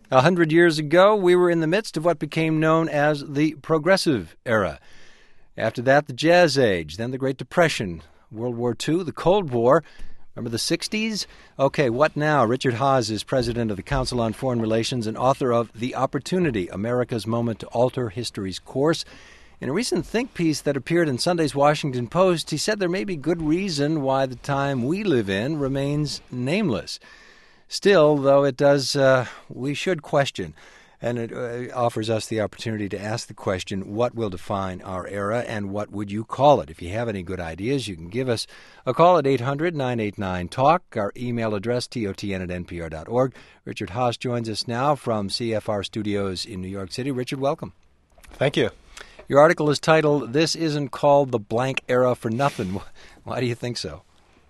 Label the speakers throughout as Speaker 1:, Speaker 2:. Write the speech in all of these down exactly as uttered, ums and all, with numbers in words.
Speaker 1: A hundred years ago, we were in the midst of what became known as the Progressive Era. After that, the Jazz Age, then the Great Depression, World War Two, the Cold War. Remember the sixties? Okay, what now? Richard Haass is president of the Council on Foreign Relations and author of The Opportunity, America's Moment to Alter History's Course. In a recent think piece that appeared in Sunday's Washington Post, he said there may be good reason why the time we live in remains nameless. Still, though, it does, uh, we should question, and it uh, offers us the opportunity to ask the question, what will define our era and what would you call it? If you have any good ideas, you can give us a call at eight hundred, nine eight nine, talk, our email address, T O T N at N P R dot org. Richard Haass joins us now from C F R Studios in New York City. Richard, welcome.
Speaker 2: Thank you.
Speaker 1: Your article is titled, This Isn't Called the Blank Era for Nothing. Why do you think so?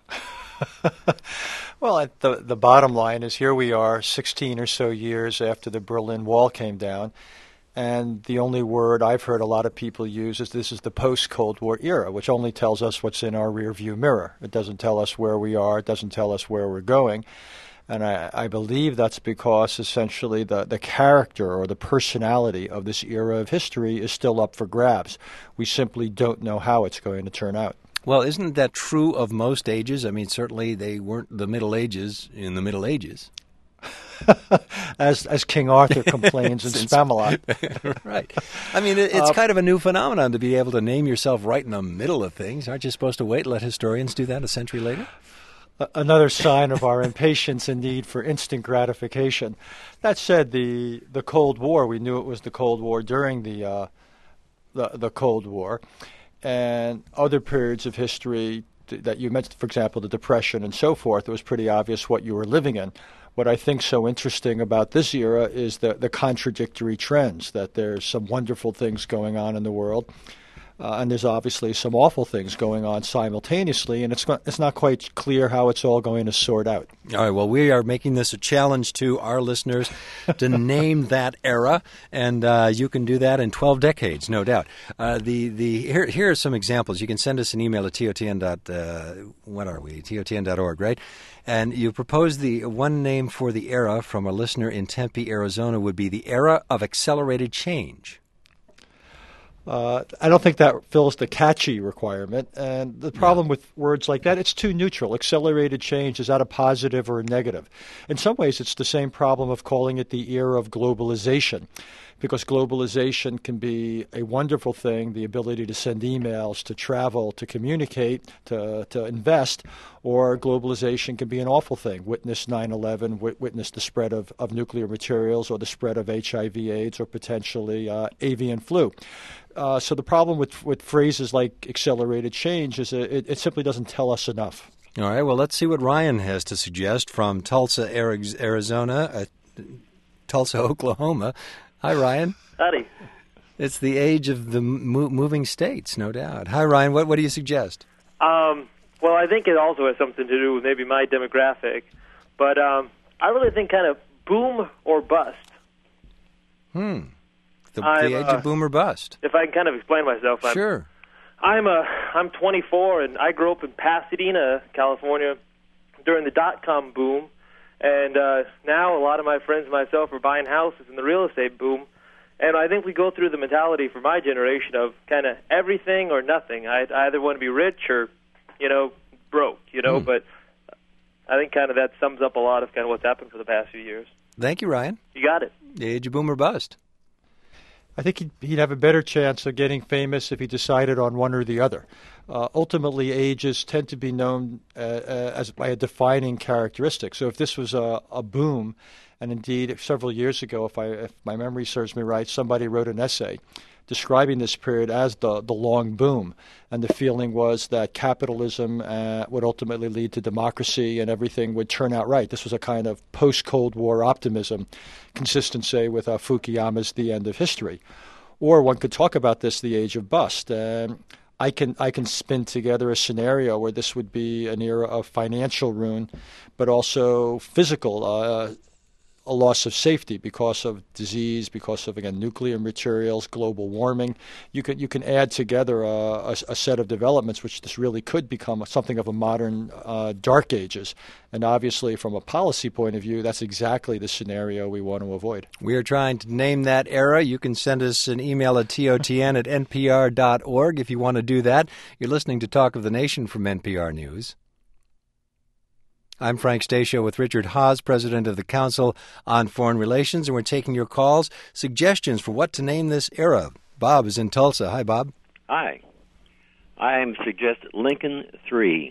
Speaker 2: Well, the the bottom line is here we are sixteen or so years after the Berlin Wall came down, and the only word I've heard a lot of people use is this is the post-Cold War era, which only tells us what's in our rearview mirror. It doesn't tell us where we are. It doesn't tell us where we're going. And I, I believe that's because essentially the, the character or the personality of this era of history is still up for grabs. We simply don't know how it's going to turn out.
Speaker 1: Well, isn't that true of most ages? I mean, certainly they weren't the Middle Ages in the Middle Ages.
Speaker 2: as as King Arthur complains in Spamalot.
Speaker 1: Right. I mean, it, it's uh, kind of a new phenomenon to be able to name yourself right in the middle of things. Aren't you supposed to wait and let historians do that a century later?
Speaker 2: Another sign of our impatience and need for instant gratification. That said, the the Cold War, we knew it was the Cold War during the uh, the, the Cold War. And other periods of history that you mentioned, for example, the Depression and so forth, it was pretty obvious what you were living in. What I think so interesting about this era is the, the contradictory trends, that there's some wonderful things going on in the world, uh, and there's obviously some awful things going on simultaneously, and it's, it's not quite clear how it's all going to sort out.
Speaker 1: All right, well, we are making this a challenge to our listeners to name that era, and uh, you can do that in twelve decades, no doubt. Uh, the the here here are some examples. You can send us an email at T O T N. Uh, what are we? T O T N dot org, right? And you propose the one name for the era from a listener in Tempe, Arizona, would be the era of accelerated change.
Speaker 2: Uh, I don't think that fills the catchy requirement. And the problem yeah. with words like that, it's too neutral. Accelerated change, is that a positive or a negative? In some ways, it's the same problem of calling it the era of globalization, because globalization can be a wonderful thing, the ability to send emails, to travel, to communicate, to, to invest, or globalization can be an awful thing. Witness nine eleven, wit- witness the spread of, of nuclear materials or the spread of H I V AIDS or potentially uh, avian flu. Uh, so the problem with with phrases like accelerated change is it, it simply doesn't tell us enough.
Speaker 1: All right, well, let's see what Ryan has to suggest from Tulsa, Arizona, uh, Tulsa, Oklahoma. Hi, Ryan.
Speaker 3: Howdy.
Speaker 1: It's the age of the mo- moving states, no doubt. Hi, Ryan. What, what do you suggest?
Speaker 3: Um, well, I think it also has something to do with maybe my demographic, but um, I really think kind of boom or bust.
Speaker 1: Hmm. The, the age uh, of boom or bust.
Speaker 3: If I can kind of explain myself. I'm,
Speaker 1: sure.
Speaker 3: I'm a, I'm twenty-four, and I grew up in Pasadena, California, during the dot-com boom. And uh, now a lot of my friends and myself are buying houses in the real estate boom. And I think we go through the mentality for my generation of kind of everything or nothing. I, I either want to be rich or, you know, broke, you know. Mm. But I think kind of that sums up a lot of kind of what's happened for the past few years.
Speaker 1: Thank you, Ryan.
Speaker 3: You got it.
Speaker 1: The age of boom or bust.
Speaker 2: I think he'd, he'd have a better chance of getting famous if he decided on one or the other. Uh, ultimately, ages tend to be known uh, uh, as by a defining characteristic. So if this was a, a boom, and indeed several years ago, if, I, if my memory serves me right, somebody wrote an essay describing this period as the, the long boom. And the feeling was that capitalism uh, would ultimately lead to democracy and everything would turn out right. This was a kind of post-Cold War optimism, consistent, say, with uh, Fukuyama's The End of History. Or one could talk about this, the age of bust. Um, I can I can spin together a scenario where this would be an era of financial ruin, but also physical, uh, a loss of safety because of disease, because of, again, nuclear materials, global warming. You can you can add together a, a, a set of developments which this really could become something of a modern uh, dark ages. And obviously, from a policy point of view, that's exactly the scenario we want to avoid.
Speaker 1: We are trying to name that era. You can send us an email at T O T N at N P R dot org if you want to do that. You're listening to Talk of the Nation from N P R News. I'm Frank Stasio with Richard Haass, president of the Council on Foreign Relations, and we're taking your calls, suggestions for what to name this era. Bob is in Tulsa. Hi, Bob.
Speaker 4: Hi. I am suggesting Lincoln three.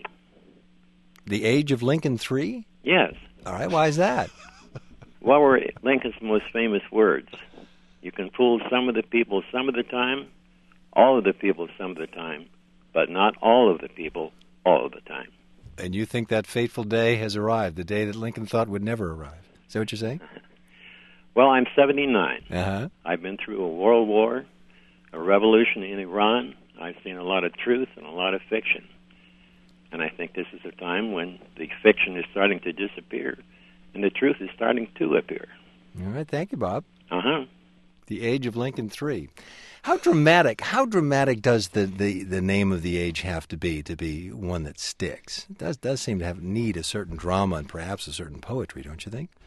Speaker 1: The age of Lincoln three?
Speaker 4: Yes.
Speaker 1: All right, why is that?
Speaker 4: What were Lincoln's most famous words? You can fool some of the people some of the time, all of the people some of the time, but not all of the people all of the time.
Speaker 1: And you think that fateful day has arrived, the day that Lincoln thought would never arrive. Is that what you're saying?
Speaker 4: Well, I'm seventy-nine.
Speaker 1: Uh-huh.
Speaker 4: I've been through a world war, a revolution in Iran. I've seen a lot of truth and a lot of fiction. And I think this is a time when the fiction is starting to disappear and the truth is starting to appear.
Speaker 1: All right, thank you, Bob.
Speaker 4: Uh-huh.
Speaker 1: The age of Lincoln three. How dramatic, how dramatic does the, the, the name of the age have to be to be one that sticks? It does, does seem to have need a certain drama and perhaps a certain poetry, don't you think?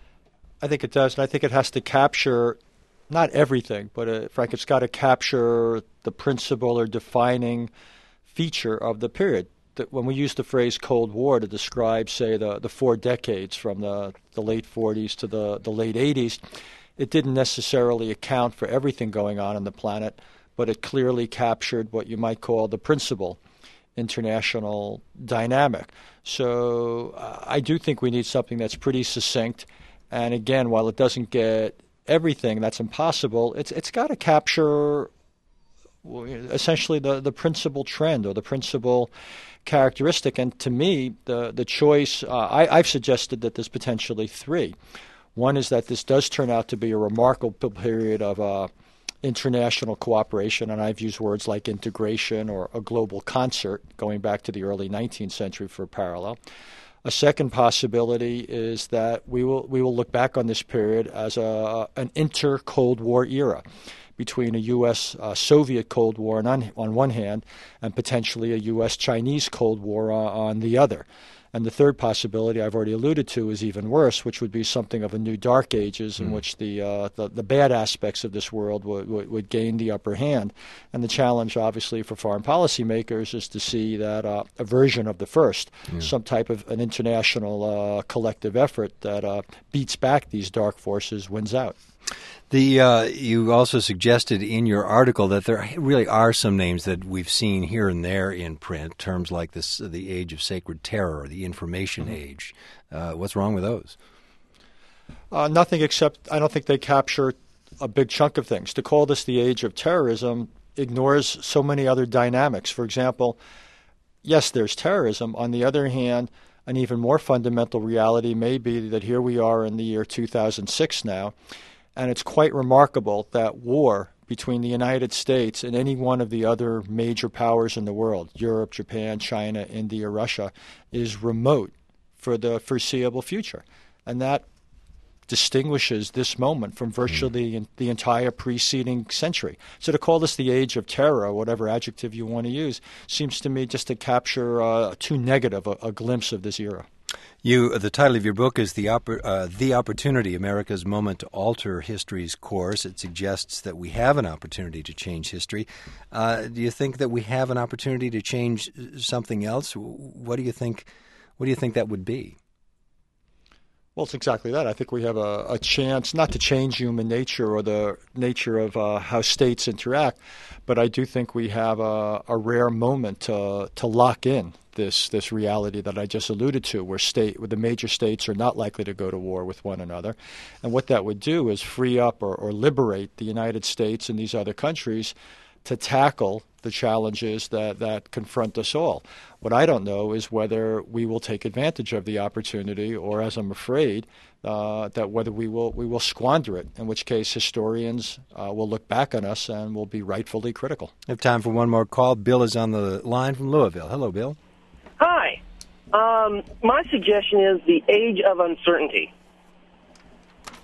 Speaker 2: I think it does, and I think it has to capture not everything, but, uh, Frank, it's got to capture the principle or defining feature of the period. That when we use the phrase Cold War to describe, say, the, the four decades from the, the late forties to the, the late eighties, it didn't necessarily account for everything going on on the planet, but it clearly captured what you might call the principal international dynamic. So uh, I do think we need something that's pretty succinct. And again, while it doesn't get everything, that's impossible, it's it's got to capture essentially the, the principal trend or the principal characteristic. And to me, the, the choice, uh, I, I've suggested that there's potentially three. One is that this does turn out to be a remarkable period of uh, international cooperation, and I've used words like integration or a global concert, going back to the early nineteenth century for a parallel. A second possibility is that we will we will look back on this period as a an inter-Cold War era between a U S Uh, Soviet Cold War on, on one hand and potentially a U S Chinese Cold War uh, on the other. And the third possibility I've already alluded to is even worse, which would be something of a new dark ages in mm. which the, uh, the the bad aspects of this world would, would, would gain the upper hand. And the challenge, obviously, for foreign policymakers is to see that uh, a version of the first, yeah. some type of an international uh, collective effort that uh, beats back these dark forces, wins out.
Speaker 1: The uh, you also suggested in your article that there really are some names that we've seen here and there in print, terms like this, the age of sacred terror, or the information mm-hmm. age. Uh, what's wrong with those?
Speaker 2: Uh, nothing except I don't think they capture a big chunk of things. To call this the age of terrorism ignores so many other dynamics. For example, yes, there's terrorism. On the other hand, an even more fundamental reality may be that here we are in the year two thousand six now, and it's quite remarkable that war between the United States and any one of the other major powers in the world, Europe, Japan, China, India, Russia, is remote for the foreseeable future. And that distinguishes this moment from virtually the entire preceding century. So to call this the age of terror, whatever adjective you want to use, seems to me just to capture uh, too negative a, a glimpse of this era.
Speaker 1: You, the title of your book is the, Oppor- uh, the Opportunity, America's Moment to Alter History's Course. It suggests that we have an opportunity to change history. Uh, do you think that we have an opportunity to change something else? What do you think? What do you think that would be?
Speaker 2: Well, it's exactly that. I think we have a, a chance not to change human nature or the nature of uh, how states interact, but I do think we have a, a rare moment to to lock in this this reality that I just alluded to, where state where the major states are not likely to go to war with one another. And what that would do is free up or, or liberate the United States and these other countries to tackle the challenges that, that confront us all. What I don't know is whether we will take advantage of the opportunity, or, as I'm afraid, uh, that whether we will we will squander it, in which case historians uh, will look back on us and will be rightfully critical.
Speaker 1: I have time for one more call. Bill is on the line from Louisville. Hello, Bill.
Speaker 5: Hi. Um, my suggestion is the age of uncertainty.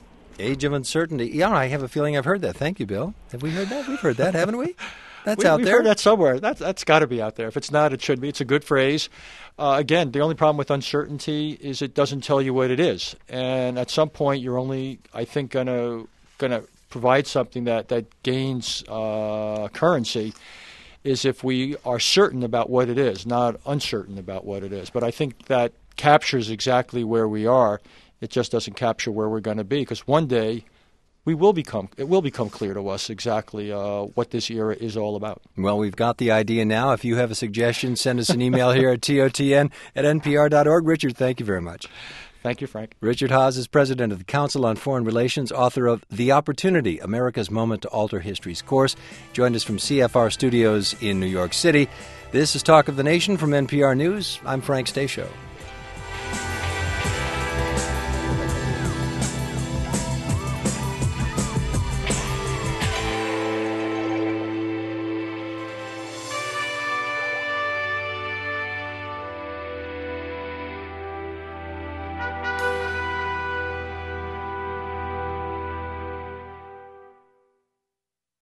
Speaker 1: Age of uncertainty. Yeah, I have a feeling I've heard that. Thank you, Bill. Have we heard that? We've heard that, haven't we? That's
Speaker 2: we,
Speaker 1: out
Speaker 2: we've
Speaker 1: there.
Speaker 2: Heard that somewhere. That's that's got to be out there. If it's not, it should be. It's a good phrase. Uh, again, the only problem with uncertainty is it doesn't tell you what it is, and at some point, you're only, I think, gonna gonna provide something that that gains uh, currency. Is if we are certain about what it is, not uncertain about what it is. But I think that captures exactly where we are. It just doesn't capture where we're going to be, because one day we will become it will become clear to us exactly uh, what this era is all about.
Speaker 1: Well, we've got the idea now. If you have a suggestion, send us an email here at T O T N at N P R dot org. Richard, thank you very much.
Speaker 2: Thank you, Frank.
Speaker 1: Richard Haass is president of the Council on Foreign Relations, author of The Opportunity, America's Moment to Alter History's Course. Joined us from C F R Studios in New York City. This is Talk of the Nation from N P R News. I'm Frank Stasio.